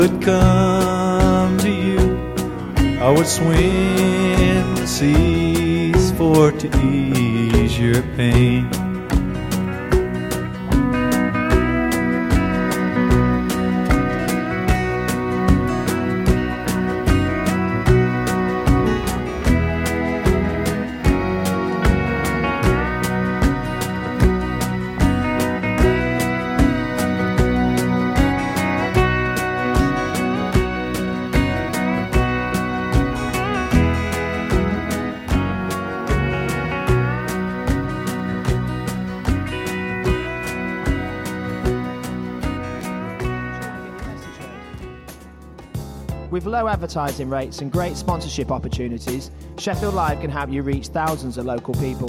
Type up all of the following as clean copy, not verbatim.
would come to you, I would swim the seas for to ease your pain. With low advertising rates and great sponsorship opportunities, Sheffield Live can help you reach thousands of local people.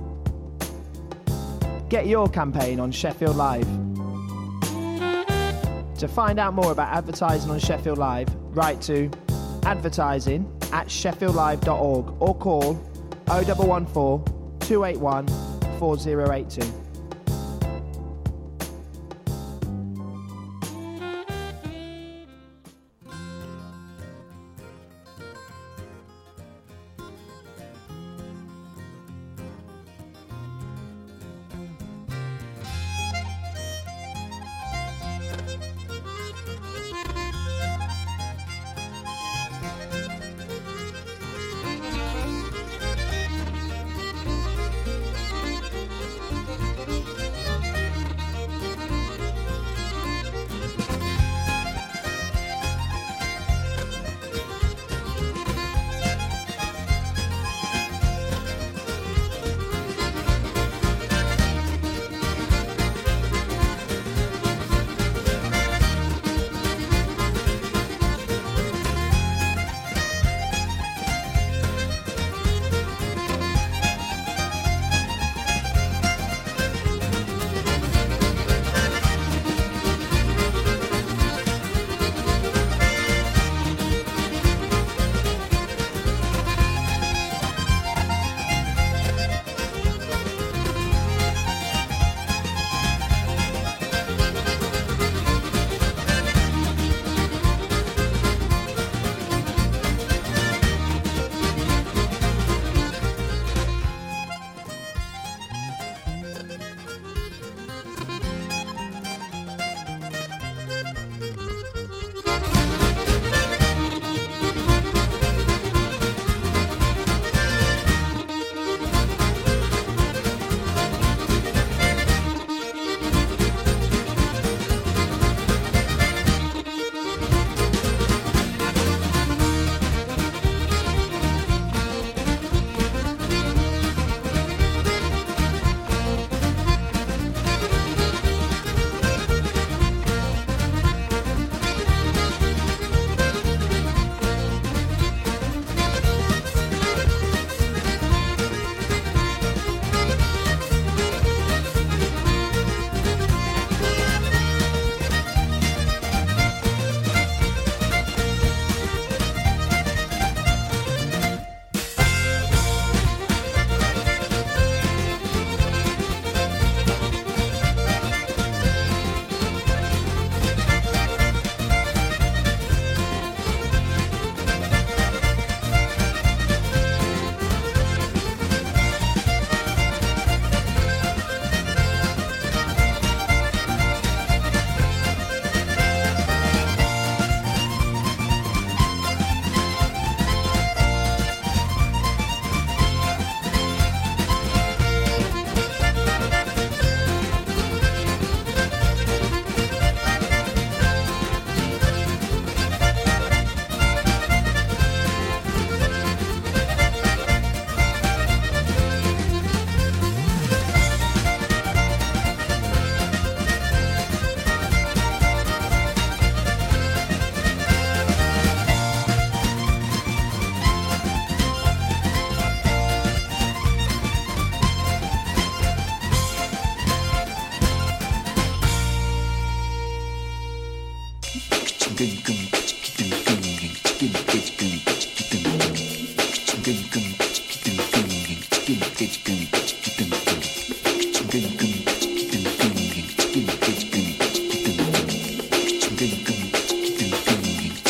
Get your campaign on Sheffield Live. To find out more about advertising on Sheffield Live, write to advertising@sheffieldlive.org or call 0114 281 4082.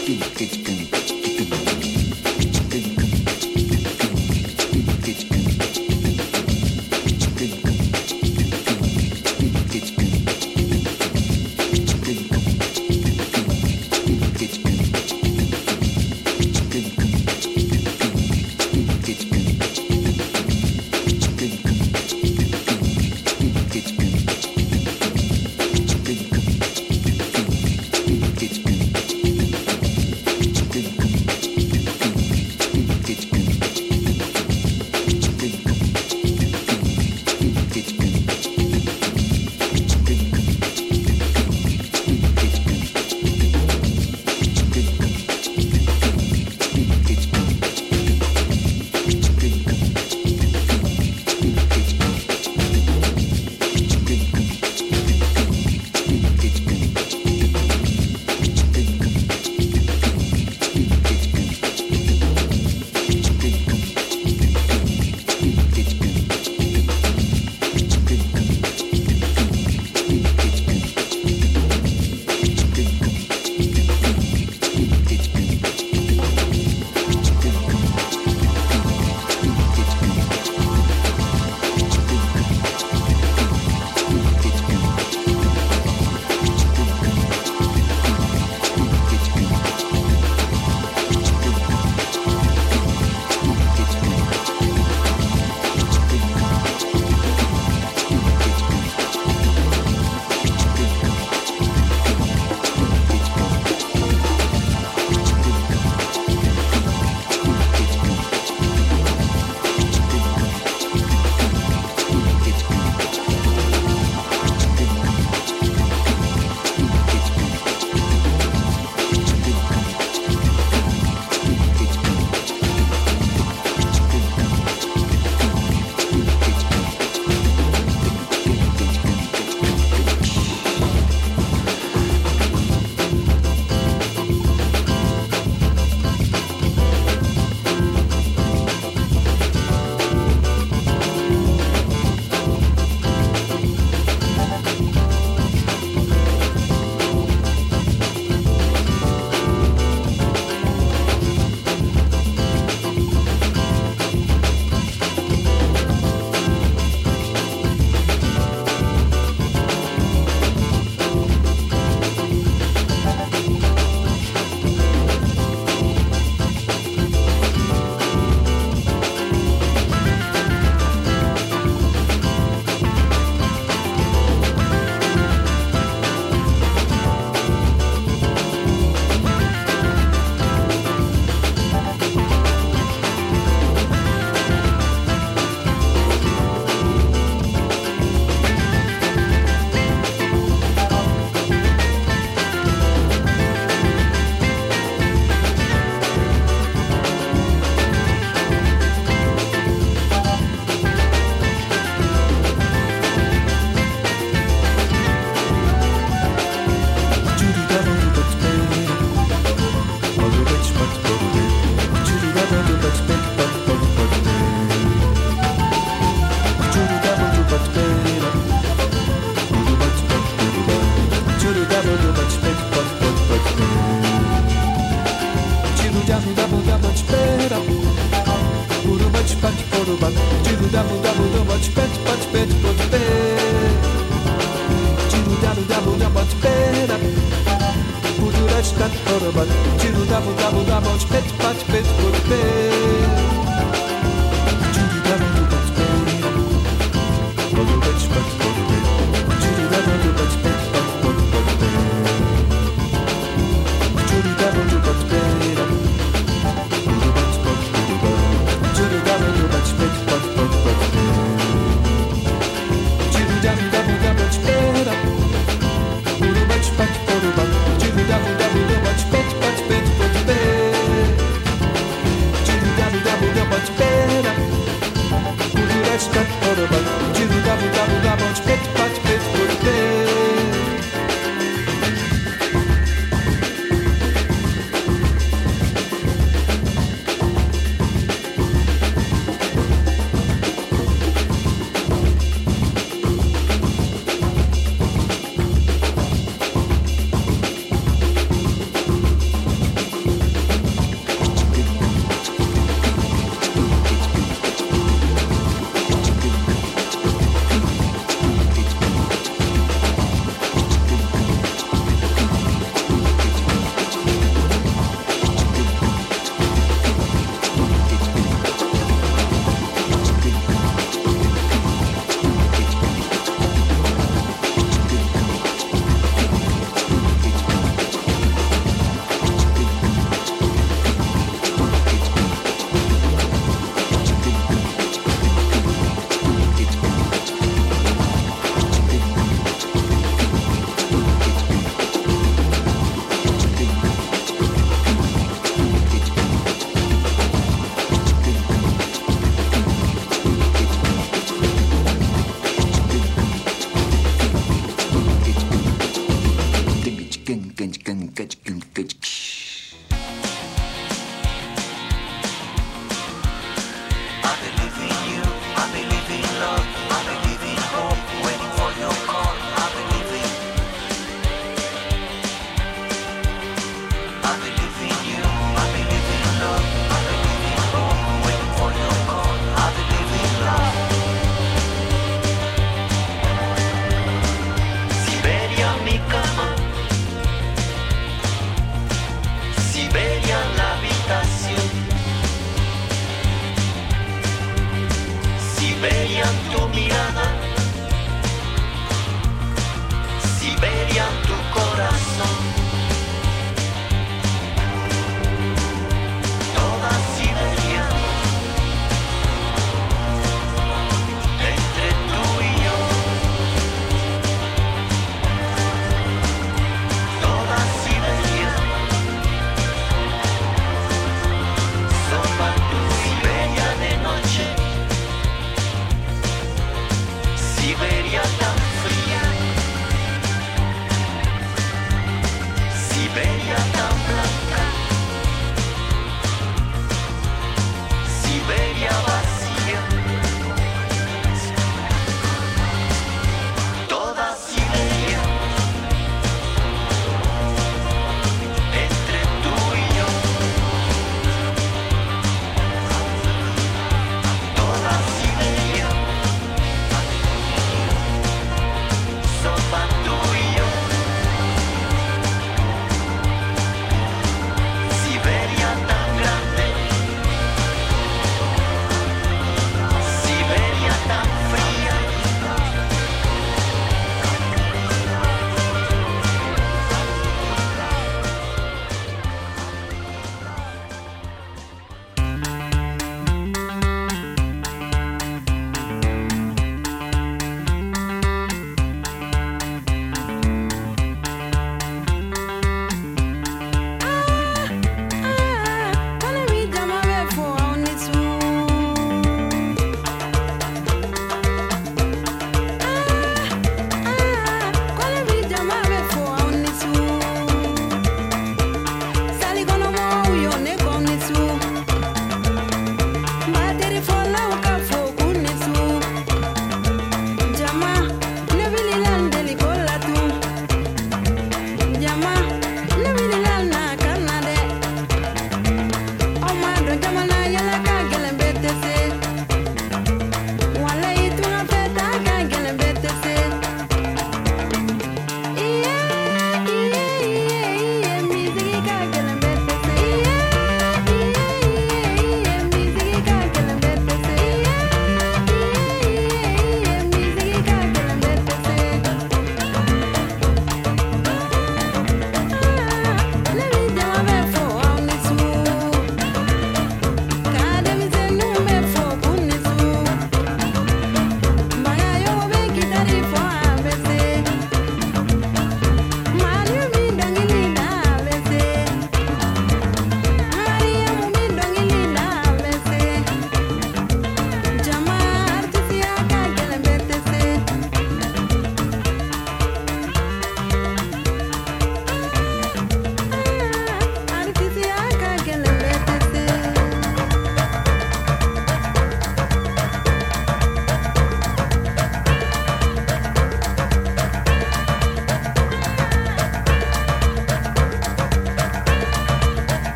Www.pet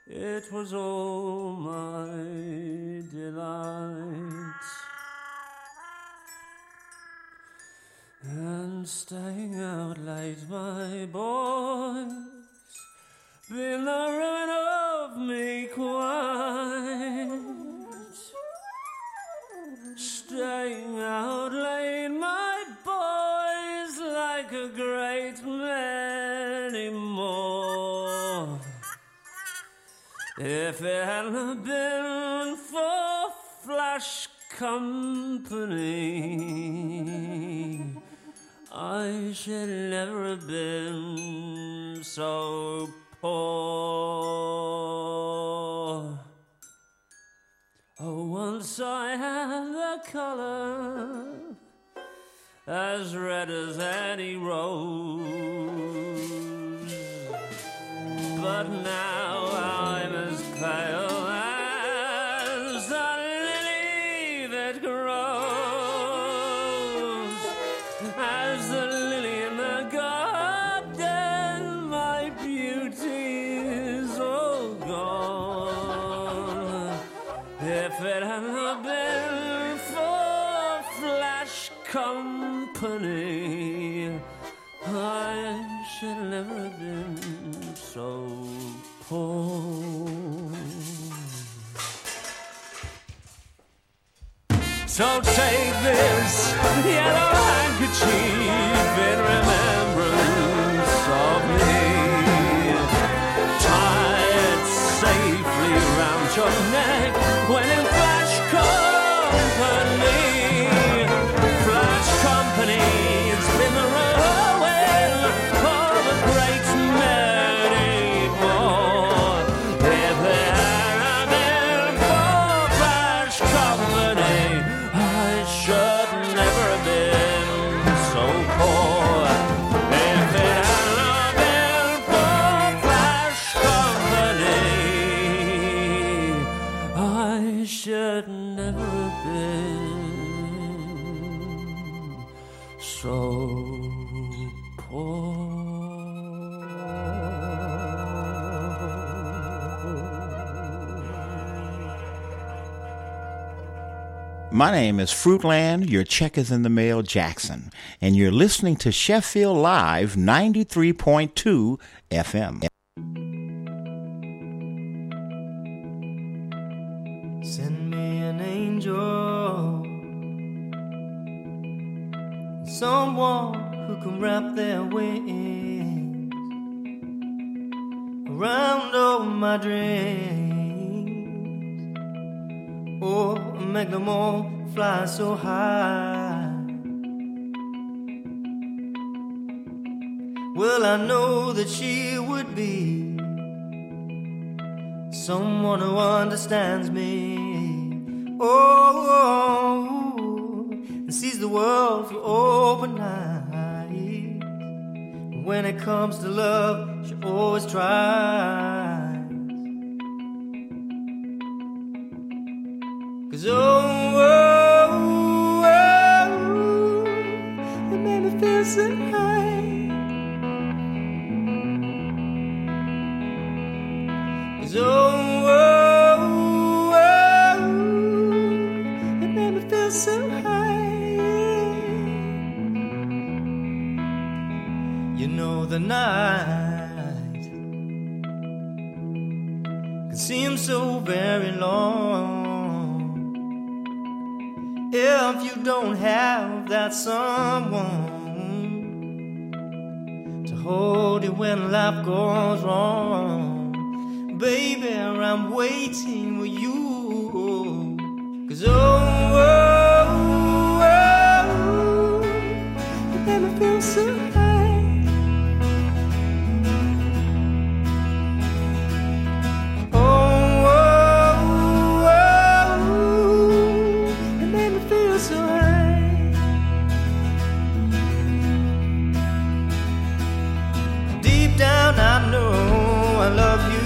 It was all my delight, and staying out late, my boys, been the ruin of me quite. Staying out late, my boys, like a great many more. If it hadn't been for flash company, I should never have been so poor. Oh, once I had the color as red as any rose, but now I'm as pale as the lily that grows, as the lily in the garden. My beauty is all gone. If it hadn't been for flash company, I should never have been so poor. So take this yellow handkerchief in remembrance of me. Tie it safely round your neck when in flash company. Flash company's been the ruin of a great many more. If there had been for flash company, I should never have been so poor. If it had been for flash company, I should never have been so poor. My name is Fruitland, your check is in the mail, Jackson, and you're listening to Sheffield Live 93.2 FM. Send me an angel, someone who can wrap their wings around all my dreams, or make them all fly so high. Well, I know that she would be someone who understands me, oh, and sees the world through open eyes. When it comes to love, she always tries. 'Cause it made me feel so high. 'Cause it made me feel so high. You know the night can seem so very long if you don't have that someone to hold you when life goes wrong. Baby, I'm waiting for you. 'Cause it made me feel so high. It made me feel so high. Deep down I know I love you.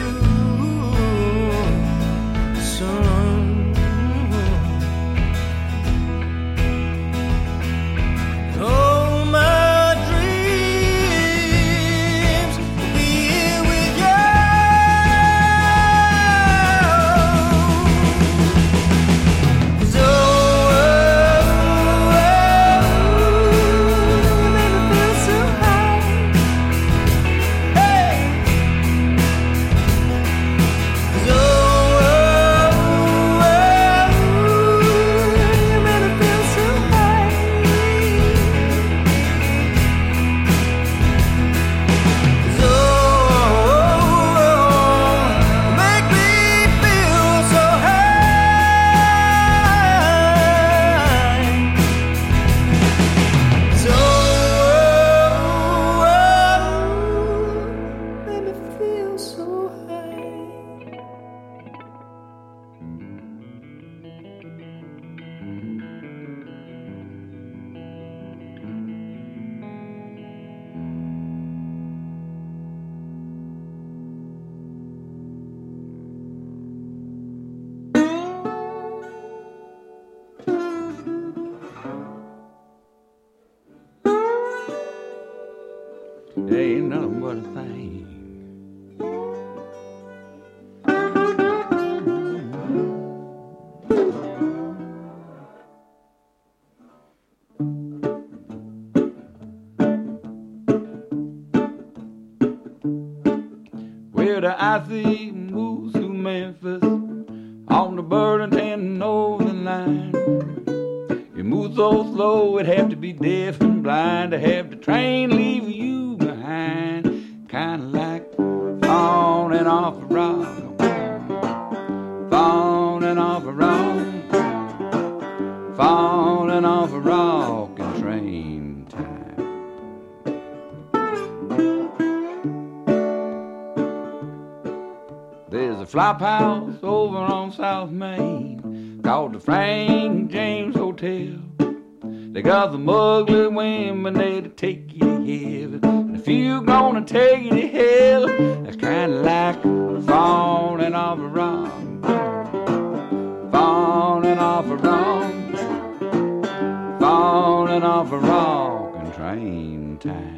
what I think. Well, the icy moves through Memphis on the Burlington Northern Line. It moves so slow it'd have to be deaf and blind to have the train leave you behind. Kinda like falling off a rock, falling off a rock, falling off a rock and train time. There's a flop house over on South Main called the Frank James Hotel. They got the ugly women there to take you to heaven. And if you gonna take you to hell, that's kinda like falling off a rock, falling off a rock, falling off a rock and train time.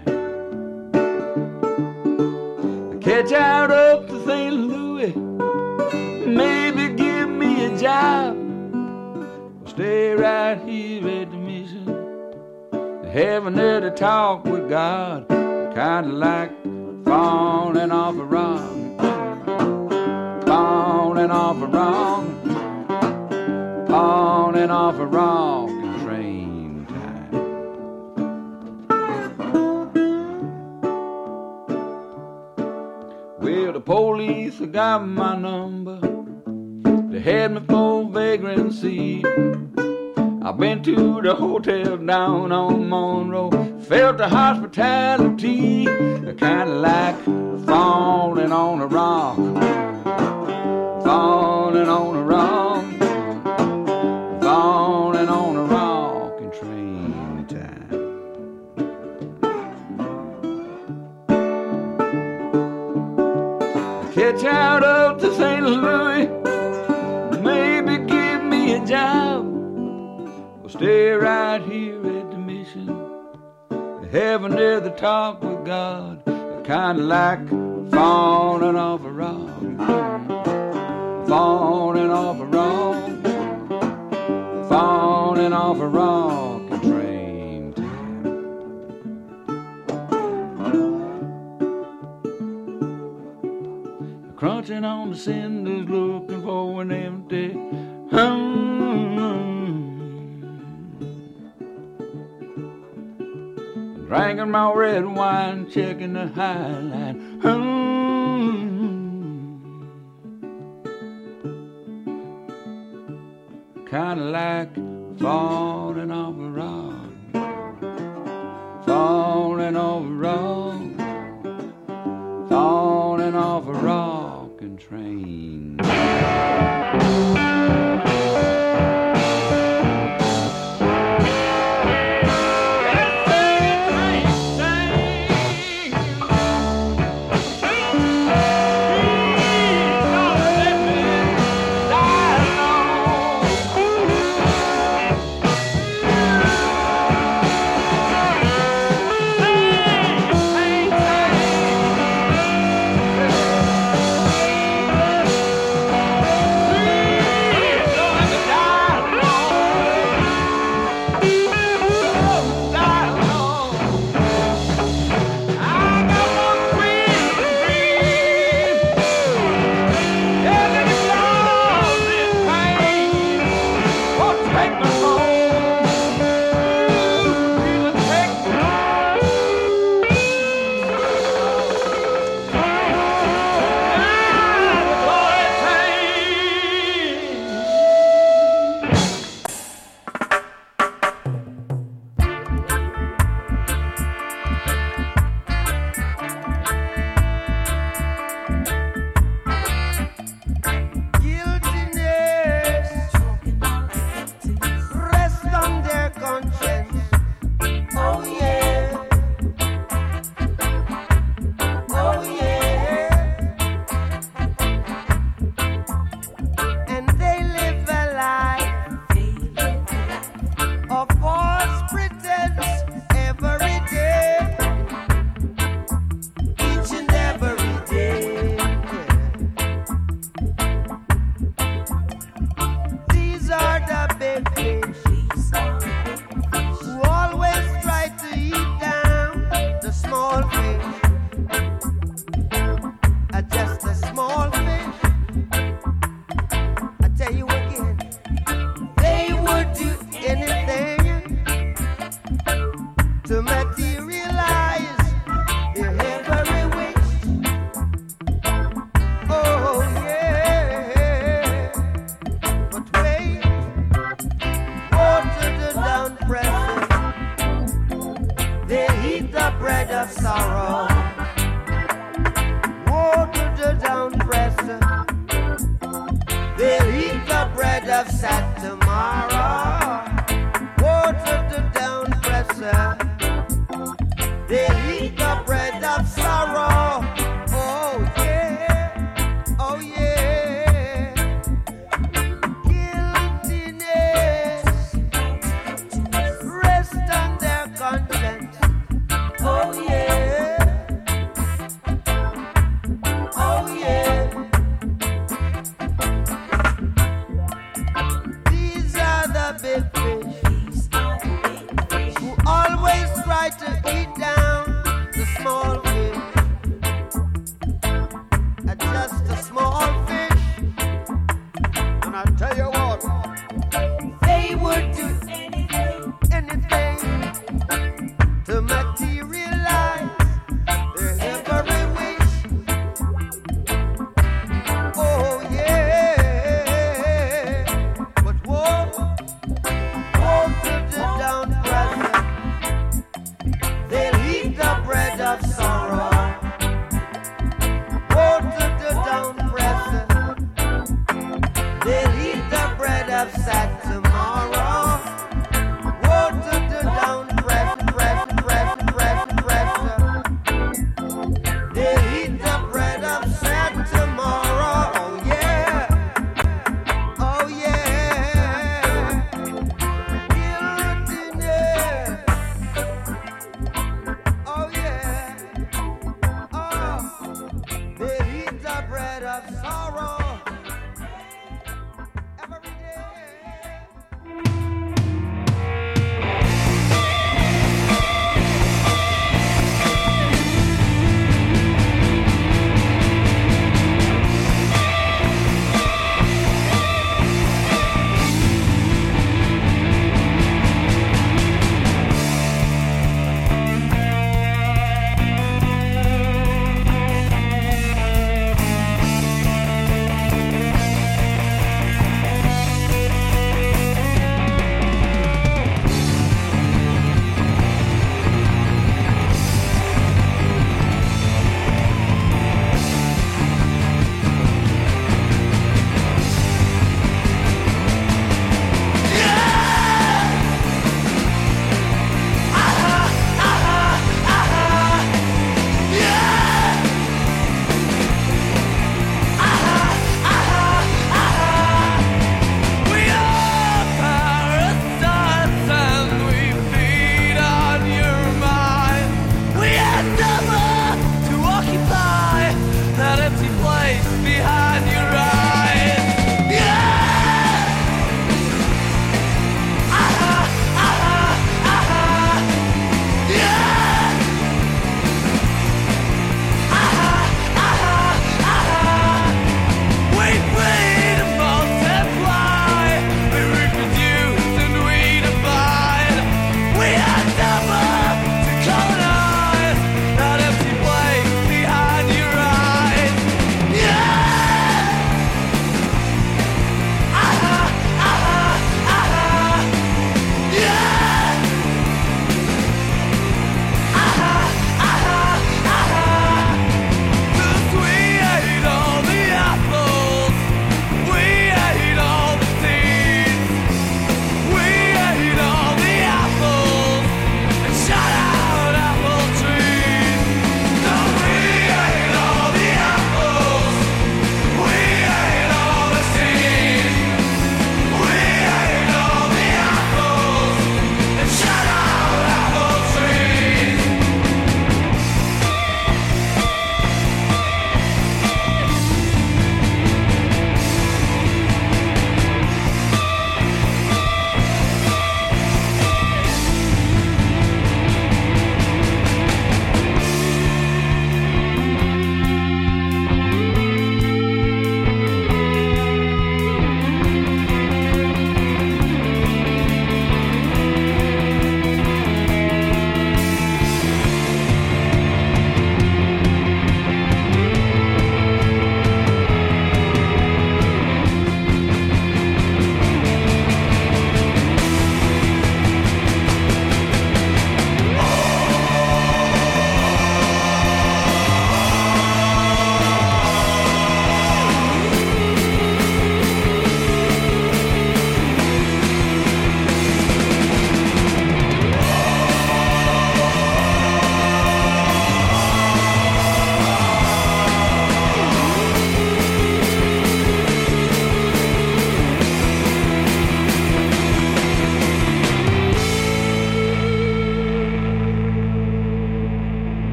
Catch out up to St. Louis, maybe give me a job. Stay right here at the mission, heaven there to talk with God. Kinda like falling off a rock, falling off a rock, falling off a rock and train time. Well, the police got my number, they had me for vagrancy. I've been to the hotel down on Monroe, felt the hospitality, kinda like falling on a rock, falling on a rock, falling on a rock and train time. Catch out up to St. Louis, maybe give me a job. Stay right here at the mission, heaven there to talk with God. Kinda like falling off a rock, falling off a rock, falling off a rock and train time. Crunching on the cinders, looking for an empty drinking my red wine, checking the high line. Kinda like falling off a rock, falling off a rock, falling off a rock and train. of sad tomorrow. Water the down pressure. They'll eat the bread of sorrow. Oh yeah, oh yeah. Guiltiness rest on their conscience. Oh yeah, oh yeah. These are the big fish who always try to eat down the small fish. Just a small fish. And I tell you what, they would do anything to materialize their every wish. Oh yeah, but woe to the down present. They'll eat the bread of sorrow. Woe to the down present. They'll eat the bread of sad tomorrow. Woe to the down present. They'll eat the bread of sad tomorrow. Oh yeah, oh yeah. Guiltiness. Oh yeah, oh. They eat the bread of sorrow every day.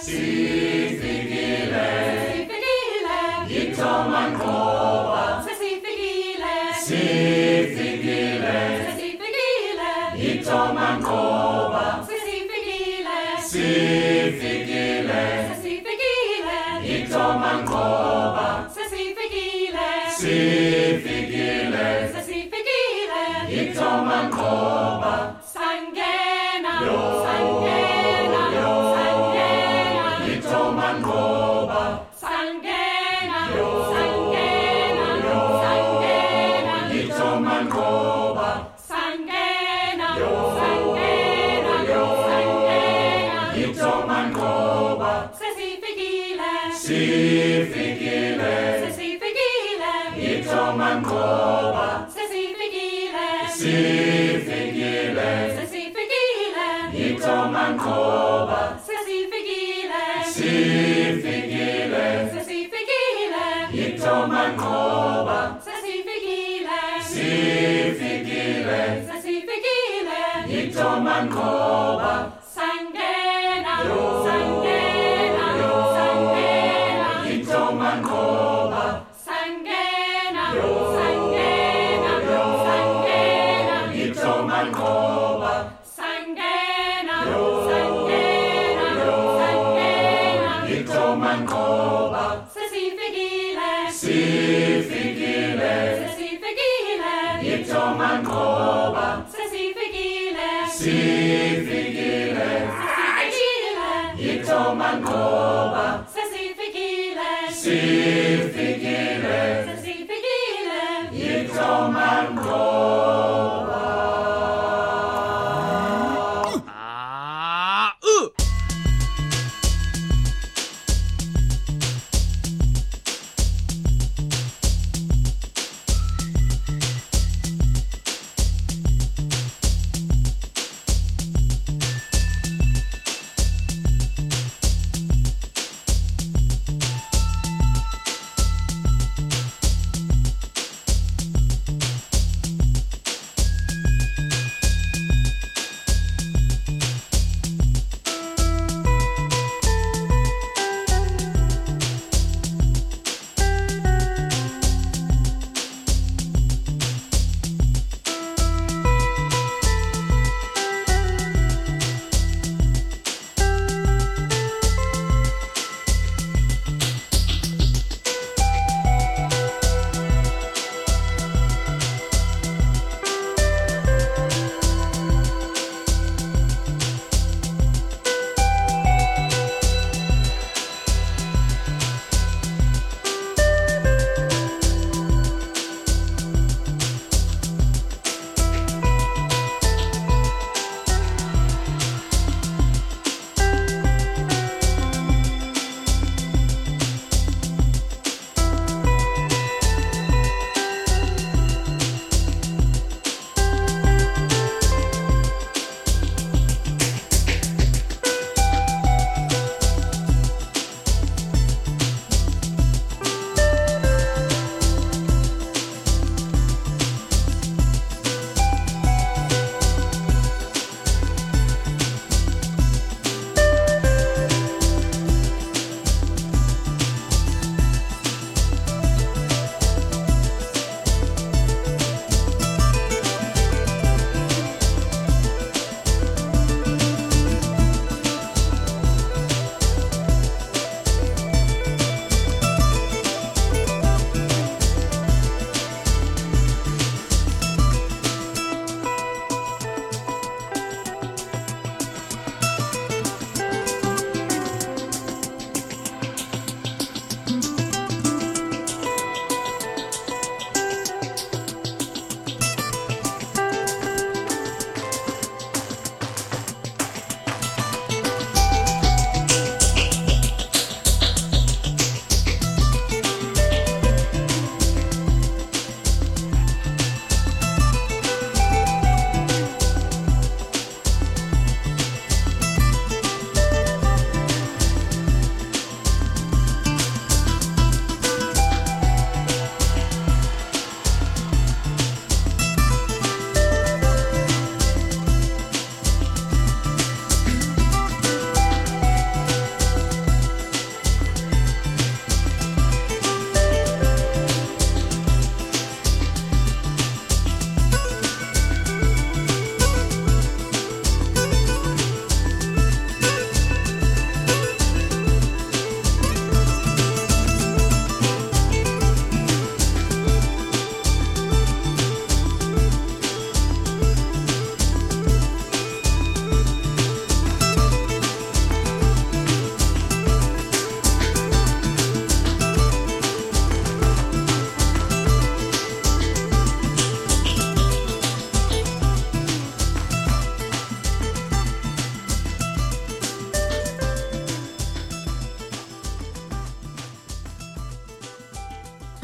Sifikile, Itomangoba, Sifikile, Itomangoba, Sifikile, Itomangoba, Sifikile, Itomangoba, Sangena, Sangena, Sangena, Itomangoba, Sangena, Sangena, Sangena, Itomangoba, Sangena, Sangena, Sangena, Itomangoba, Sifikile, Itomangoba, Sifikile, Itomangoba, Sifikile, Itomangoba, Sifikile, Itomangoba, Sangena, Sangena, Sangena, Itomangoba, Sangena, Sangena, Sangena, Itomangoba, Sangena, Sangena, Sangena, Itomangoba, Sifikile, Itomangoba, Sifikile, Itomangoba, Sifikile, Itomangoba.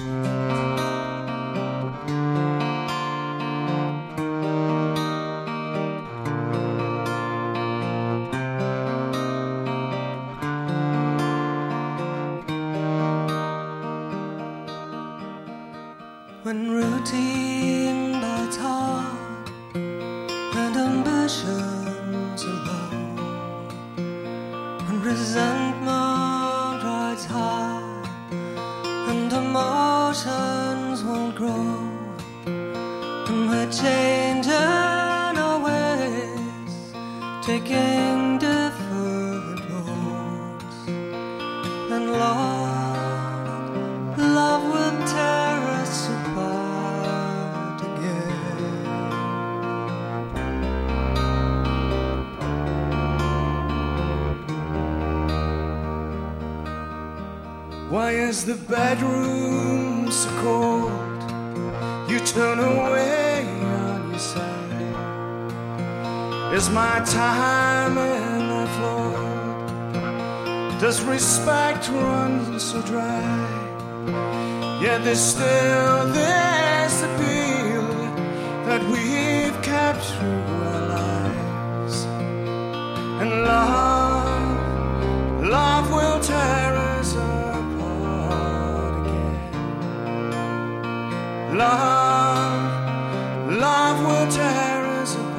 When routine bites hard and ambitions are low, when resentment rides high and emotions won't grow, and we're changing our ways, taking different roads, and love will tear us apart again. Why is the bedroom so cold? You turn away on your side. Is my time in the floor? Does respect run so dry? Yet there's still this appeal that we've kept through our lives. And love will tear us apart again. Love will tear us apart.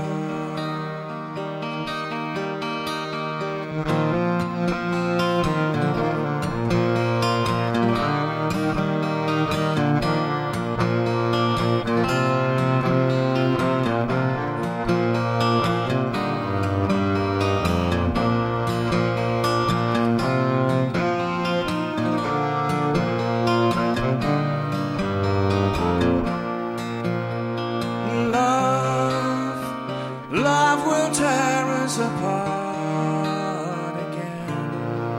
Love will tear us apart again.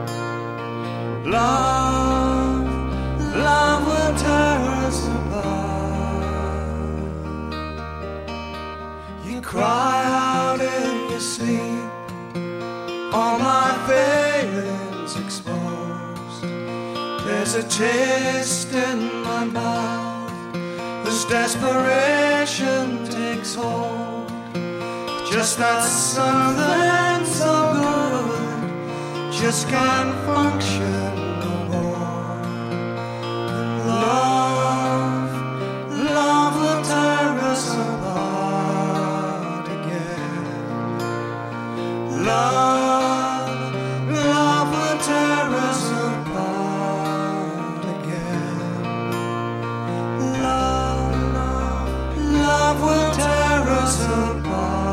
Love will tear us apart. You cry out in your sleep, all my failings exposed. There's a taste in my mouth as desperation takes hold. Just that something so good just can't function no more. Love will tear us apart again. Love will tear us apart again. Love will tear us apart.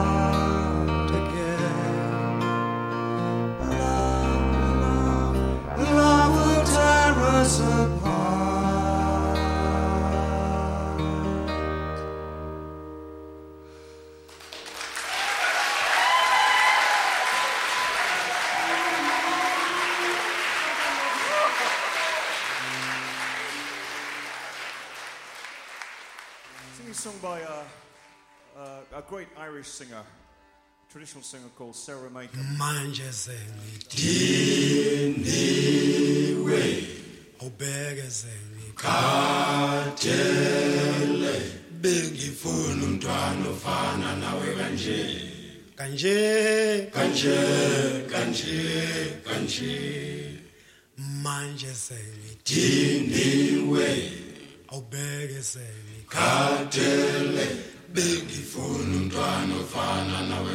Love will tear us apart. Singing a song by a great Irish singer, traditional singer called Sarah Maker. Manje sengidiniwe ubheke sengikhathele bengifuna umntwana ofana nawe kanje manje sengidiniwe ubheke sengikhathele bengifuna umntwana ofana nawe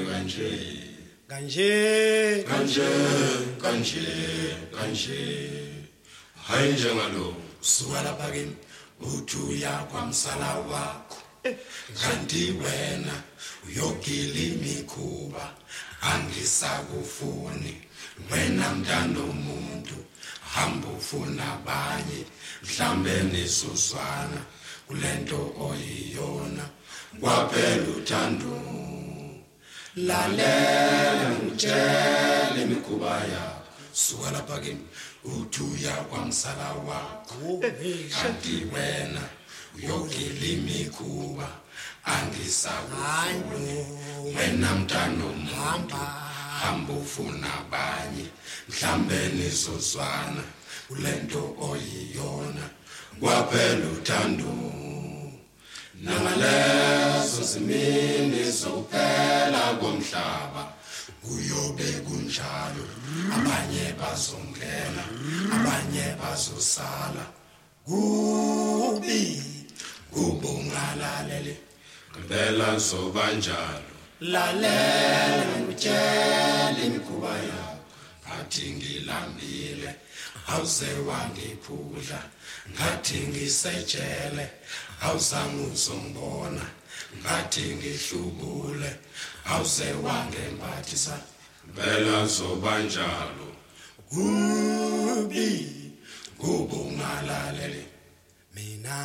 kanje hayi njengalo suka lapha kimi uthuya kwamsala wakho kanti wena uyogila imikhuba angisakufuni wena mntana omuntu hamba ufuna abanye mhlambe nesuswana kulento oyiyona kwaphela uthando lalela ngitshela imikhuba yakho suka lapha kimi uthuya kwamsala wakho kanti wena uyogila imikhuba angisakufuni wena mntana omuntu hamba ufuna abanye mhlambe nesuswana kulento oyiyona kwaphela uthando nangalezo zimini zokuphela komhlaba kuyobe kunjalo abanye bazongena abanye bazosala kubi kubungalalele ngempela zobanjalo lalela ngitshela imikhuba yakho ngathi ngilambile awuze wangiphula ngathi ngisejele awuzange uzongibona ngathi ngihlubule awuze wangembathisa ngempela zobanjalo kubi kubungalalele mina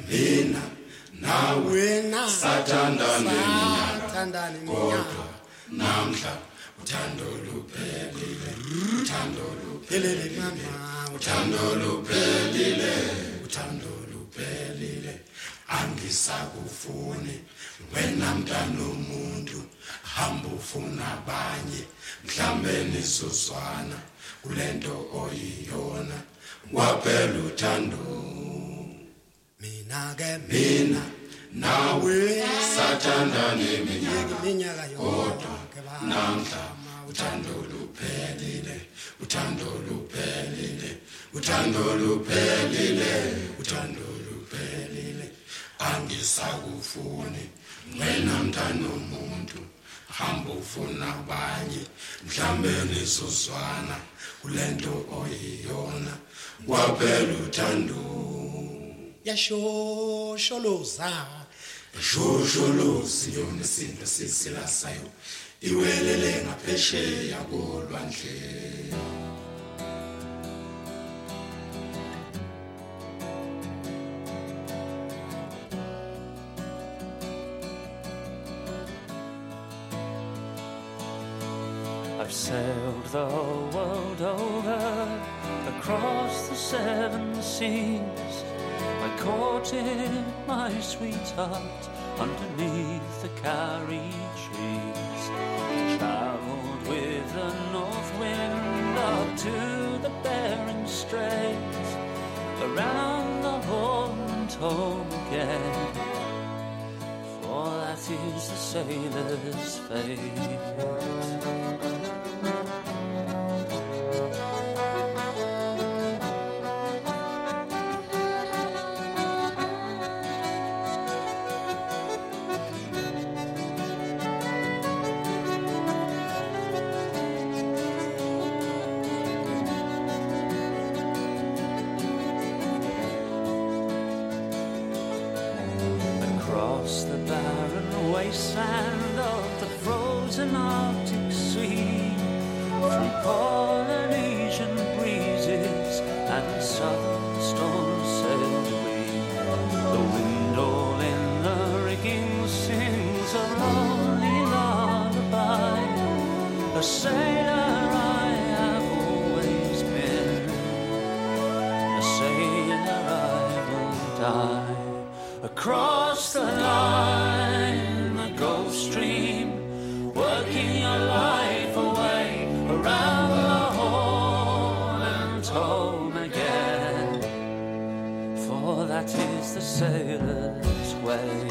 nawe sathandane minyaka kodwa namhla uthando luphelile uthando luphelile uthando luphelile uthando luphelile angisakufuni wena mntana womuntu hamba ufuna abanye mhlambe nisuzwana kulento oyiyona kwaphela uthando mina nawe sathandane minyaka kodwa namhla uthando luphelile uthando luphelile uthando luphelile uthando luphelile angisakufuni wena mntana womuntu hamba ufuna abanye mhlambe nisuzwana kulento oyiyona kwaphela uthando yashosholoza shosholozi yona isinto sisilasayo iwelele ngaphesheya kolwandle I've sailed the whole world over, across the 7 seas. I courted my sweetheart underneath the Karri trees. Travelled with the north wind up to the Bering Straits, around the Horn and home again. For that is the sailor's fate. The barren wasteland of the frozen Arctic Sea, through Polynesian breezes and southern storms sailed we. The wind all in the rigging sings a lonely lullaby. A sailor I have always been, a sailor I will die. Across the line, the Gulf Stream, working your life away, around the Horn and home again. For that is the sailor's way.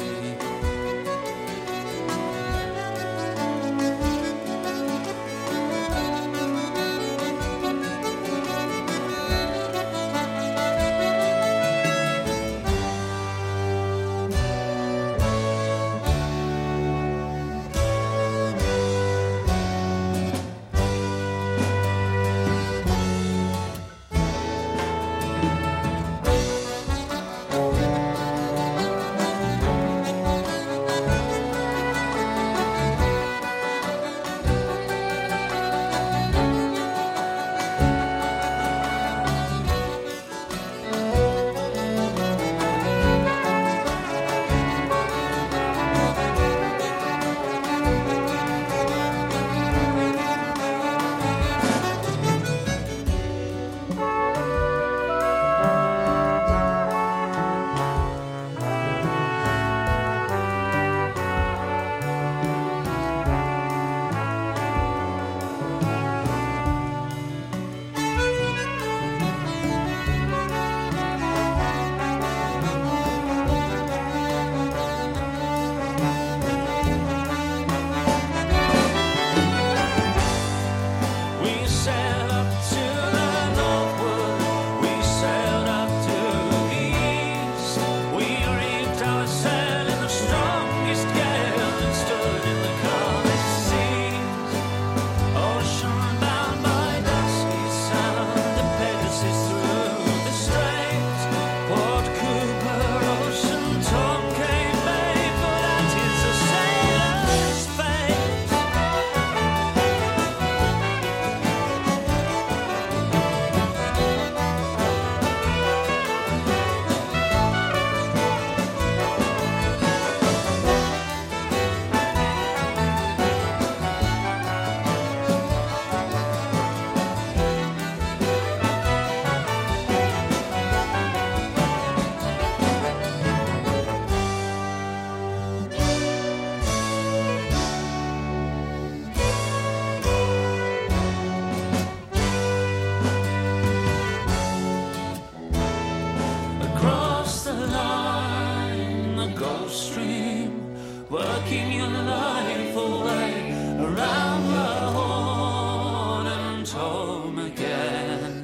again.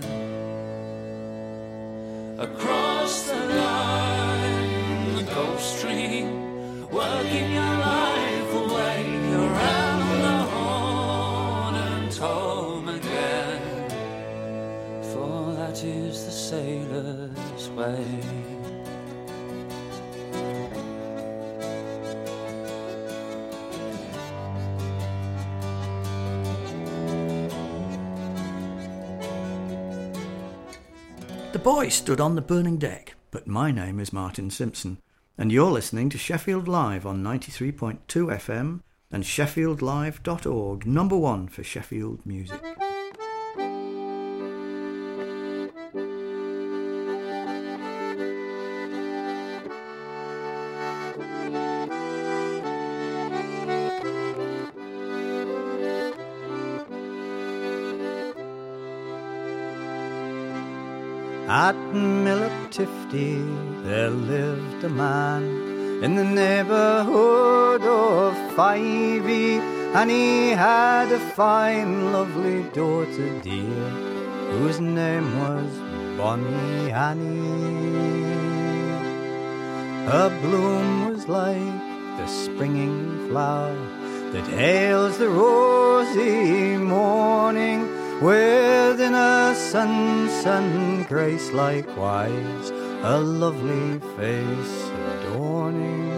Across the line, the Gulf Stream, working your life away around the Horn and home again. For that is the sailor's way. The boys stood on the burning deck, but my name is Martin Simpson, and you're listening to Sheffield Live on 93.2 FM and sheffieldlive.org, number one for Sheffield music. At Miller Tifty there lived a man in the neighbourhood of Fyvie, and he had a fine lovely daughter dear, whose name was Bonnie Annie. Her bloom was like the springing flower that hails the rosy morning, with innocence and grace likewise her lovely face adorning.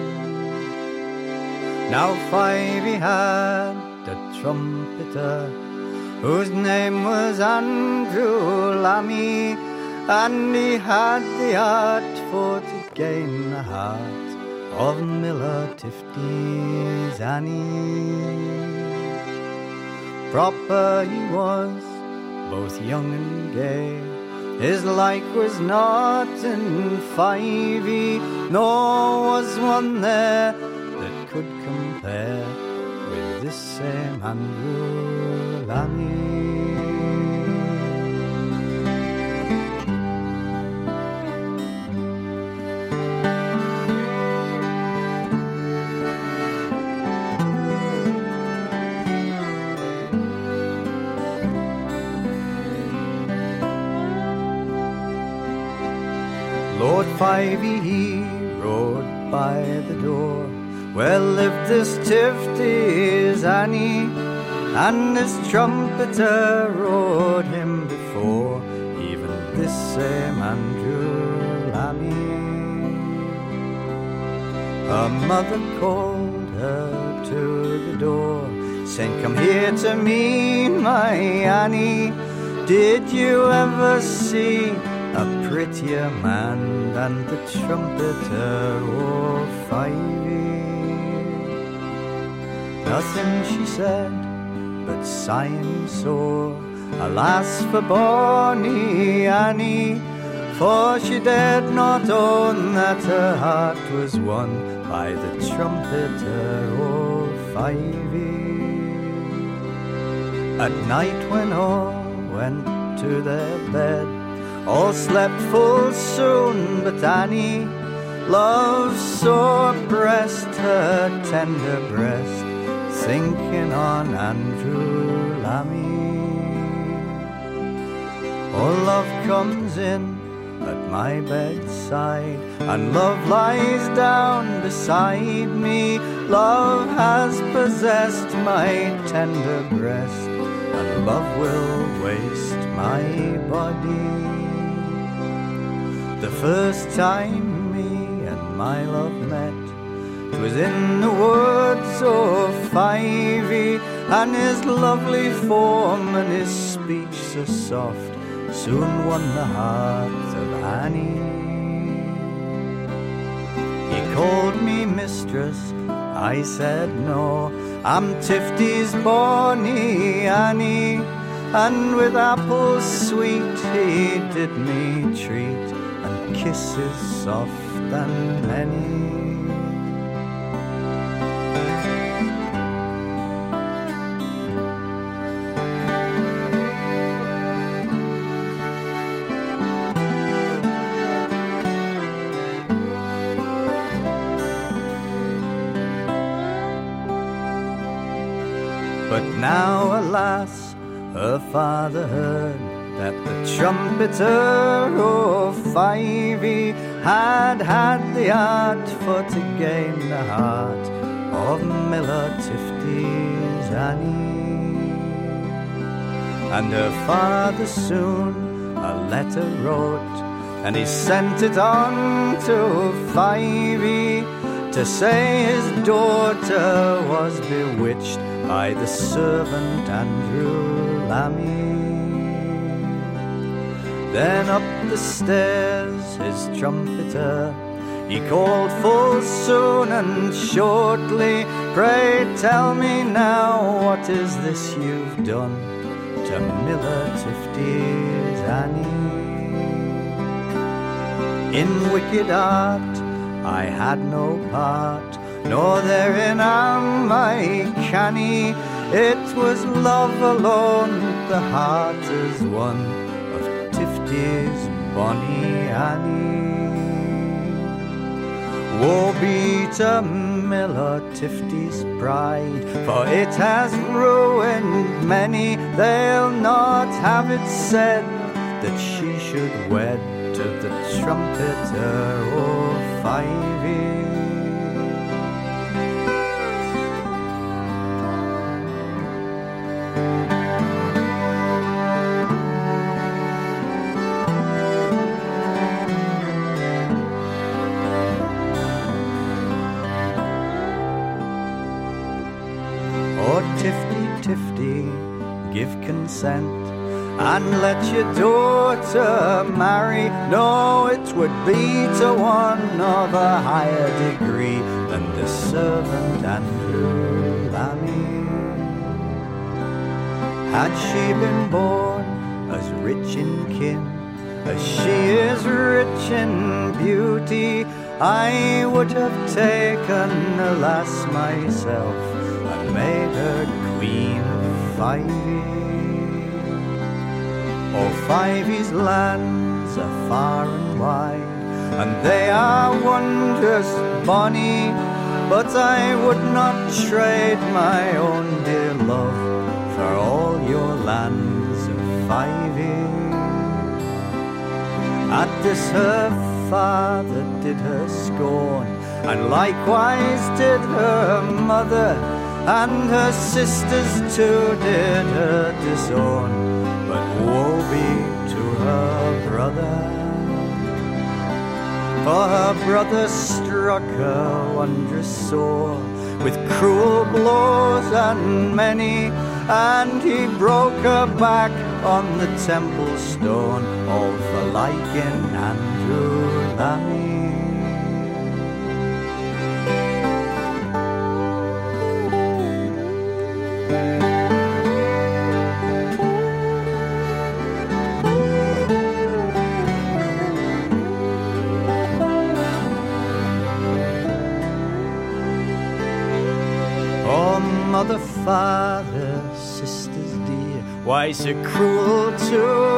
Now Fyvie had a trumpeter whose name was Andrew Lammy, and he had the art for to gain the heart of Miller Tifty's Annie. Proper he was, both young and gay, his like was not in Fyvie, nor was one there that could compare with this same Andrew Lammy. Lord Fyvie he rode by the door where lived this Tifty's Annie, and this trumpeter rode him before, even this same Andrew Lammy. Her mother called her to the door, saying, "Come here to me, my Annie. Did you ever see a prettier man than the trumpeter of Fyvie?" Nothing she said, but sighing sore, alas for Bonnie Annie, for she dared not own that her heart was won by the trumpeter of Fyvie. At night when all went to their bed, all slept full soon, but Annie, love sore pressed her tender breast, thinking on Andrew Lammy. Oh, love comes in at my bedside, and love lies down beside me. Love has possessed my tender breast, and love will waste my body. The first time me and my love met, 'twas in the woods of Fyvie, and his lovely form and his speech so soft soon won the heart of Annie. He called me mistress, I said no, I'm Tifty's Bonnie Annie, and with apples sweet he did me treat, and kisses soft and many. But now, alas, her father heard that the trumpeter O'Fivey had the art for to gain the heart of Miller Tifty's Annie. And her father soon a letter wrote, and he sent it on to Fivey to say his daughter was bewitched by the servant Andrew Lammy. Then up the stairs his trumpeter he called full soon and shortly, pray tell me now, what is this you've done to Miller Tifty's Annie? In wicked art I had no part, nor therein am I canny. It was love alone, the heart is one of Tifty's bonny Annie. Woe be to Miller Tifty's pride, for it has ruined many. They'll not have it said that she should wed to the trumpeter O'Fivey. Tifty, give consent and let your daughter marry. No, it would be to one of a higher degree than the servant Andrew Lammy. Had she been born as rich in kin as she is rich in beauty, I would have taken a lass myself and made her Queen Fivey. O'Fivey's lands are far and wide, and they are wondrous bonny, but I would not trade my own dear love for all your lands of Fivey. At this her father did her scorn, and likewise did her mother, and her sisters too did her disown. But woe be to her brother, for her brother struck her wondrous sore with cruel blows and many, and he broke her back on the temple stone, all for liking Andrew Lammy. Mother, father, sisters dear, why so cruel to